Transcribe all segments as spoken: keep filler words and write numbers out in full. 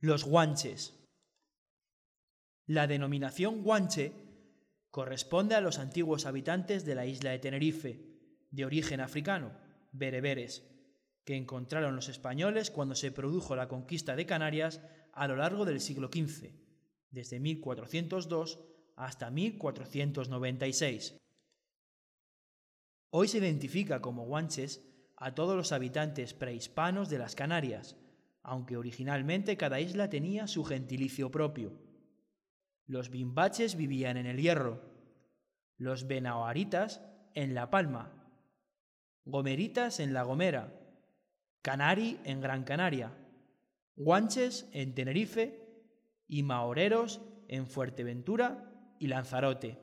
Los guanches. La denominación guanche corresponde a los antiguos habitantes de la isla de Tenerife, de origen africano, bereberes, que encontraron los españoles cuando se produjo la conquista de Canarias a lo largo del siglo quince, desde mil cuatrocientos dos hasta mil cuatrocientos noventa y seis. Hoy se identifica como guanches a todos los habitantes prehispanos de las Canarias, aunque originalmente cada isla tenía su gentilicio propio. Los bimbaches vivían en el Hierro, los benaoaritas en La Palma, gomeritas en La Gomera, canari en Gran Canaria, guanches en Tenerife y maoreros en Fuerteventura y Lanzarote.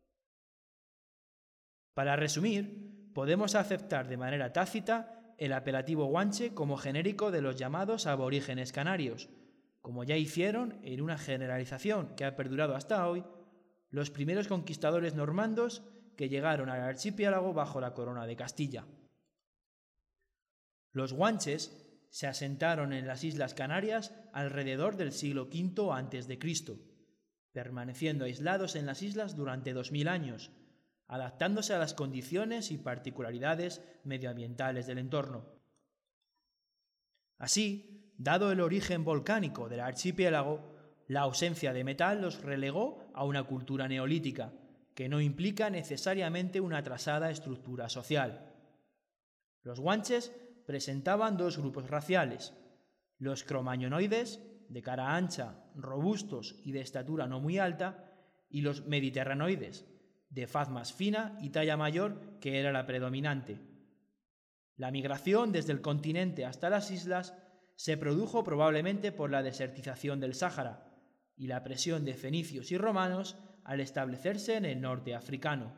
Para resumir, podemos aceptar de manera tácita el apelativo guanche como genérico de los llamados aborígenes canarios, como ya hicieron en una generalización que ha perdurado hasta hoy los primeros conquistadores normandos que llegaron al archipiélago bajo la corona de Castilla. Los guanches se asentaron en las Islas Canarias alrededor del siglo quinto antes de Cristo, permaneciendo aislados en las islas durante dos mil años, adaptándose a las condiciones y particularidades medioambientales del entorno. Así, dado el origen volcánico del archipiélago, la ausencia de metal los relegó a una cultura neolítica, que no implica necesariamente una atrasada estructura social. Los guanches presentaban dos grupos raciales: los cromañonoides, de cara ancha, robustos y de estatura no muy alta, y los mediterranoides, de faz más fina y talla mayor, que era la predominante. La migración desde el continente hasta las islas se produjo probablemente por la desertización del Sáhara y la presión de fenicios y romanos al establecerse en el norte africano.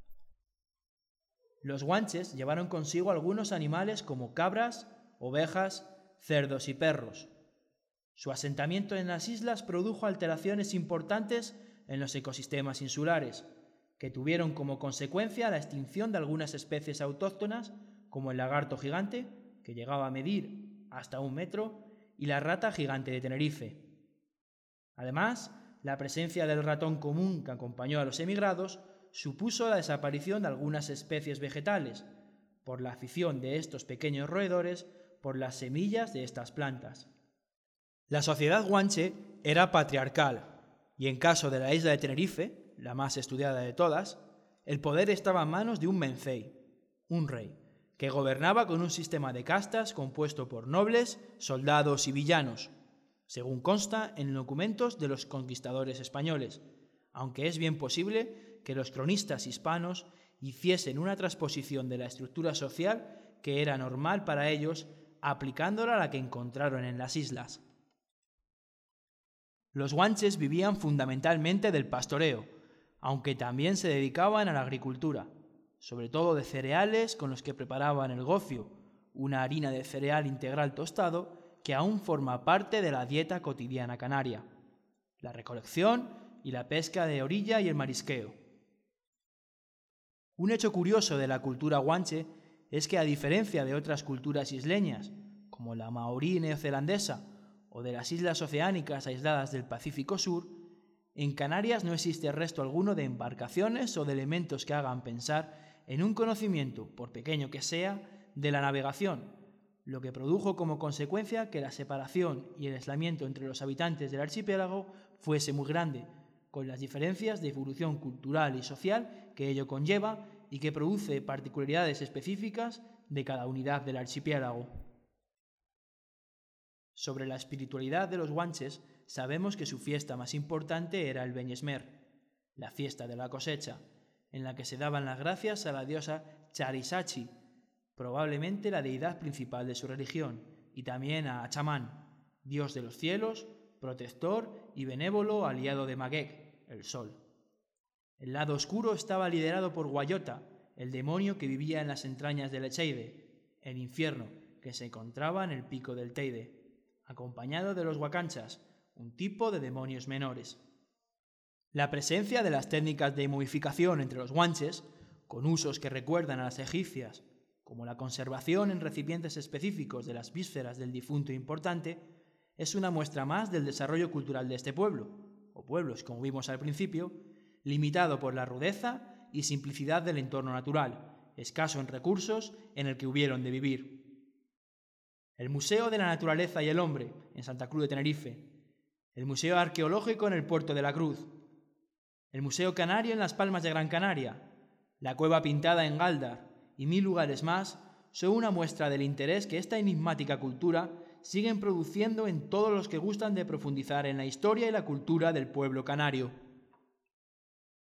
Los guanches llevaron consigo algunos animales como cabras, ovejas, cerdos y perros. Su asentamiento en las islas produjo alteraciones importantes en los ecosistemas insulares, que tuvieron como consecuencia la extinción de algunas especies autóctonas, como el lagarto gigante, que llegaba a medir hasta un metro, y la rata gigante de Tenerife. Además, la presencia del ratón común que acompañó a los emigrados supuso la desaparición de algunas especies vegetales, por la afición de estos pequeños roedores por las semillas de estas plantas. La sociedad guanche era patriarcal, y en caso de la isla de Tenerife, la más estudiada de todas, el poder estaba en manos de un mencey, un rey, que gobernaba con un sistema de castas compuesto por nobles, soldados y villanos, según consta en documentos de los conquistadores españoles, aunque es bien posible que los cronistas hispanos hiciesen una transposición de la estructura social que era normal para ellos, aplicándola a la que encontraron en las islas. Los guanches vivían fundamentalmente del pastoreo, aunque también se dedicaban a la agricultura, sobre todo de cereales con los que preparaban el gofio, una harina de cereal integral tostado que aún forma parte de la dieta cotidiana canaria, la recolección y la pesca de orilla y el marisqueo. Un hecho curioso de la cultura guanche es que, a diferencia de otras culturas isleñas, como la maorí neozelandesa o de las islas oceánicas aisladas del Pacífico Sur, en Canarias no existe resto alguno de embarcaciones o de elementos que hagan pensar en un conocimiento, por pequeño que sea, de la navegación, lo que produjo como consecuencia que la separación y el aislamiento entre los habitantes del archipiélago fuese muy grande, con las diferencias de evolución cultural y social que ello conlleva y que produce particularidades específicas de cada unidad del archipiélago. Sobre la espiritualidad de los guanches, sabemos que su fiesta más importante era el Beñesmer, la fiesta de la cosecha, en la que se daban las gracias a la diosa Charisachi, probablemente la deidad principal de su religión, y también a Achamán, dios de los cielos, protector y benévolo aliado de Mageg, el sol. El lado oscuro estaba liderado por Guayota, el demonio que vivía en las entrañas del Echeide, el infierno, que se encontraba en el pico del Teide, acompañado de los huacanchas, un tipo de demonios menores. La presencia de las técnicas de momificación entre los guanches, con usos que recuerdan a las egipcias, como la conservación en recipientes específicos de las vísceras del difunto importante, es una muestra más del desarrollo cultural de este pueblo, o pueblos, como vimos al principio, limitado por la rudeza y simplicidad del entorno natural, escaso en recursos en el que hubieron de vivir. El Museo de la Naturaleza y el Hombre, en Santa Cruz de Tenerife, el Museo Arqueológico en el Puerto de la Cruz, el Museo Canario en Las Palmas de Gran Canaria, la Cueva Pintada en Gáldar y mil lugares más son una muestra del interés que esta enigmática cultura siguen produciendo en todos los que gustan de profundizar en la historia y la cultura del pueblo canario.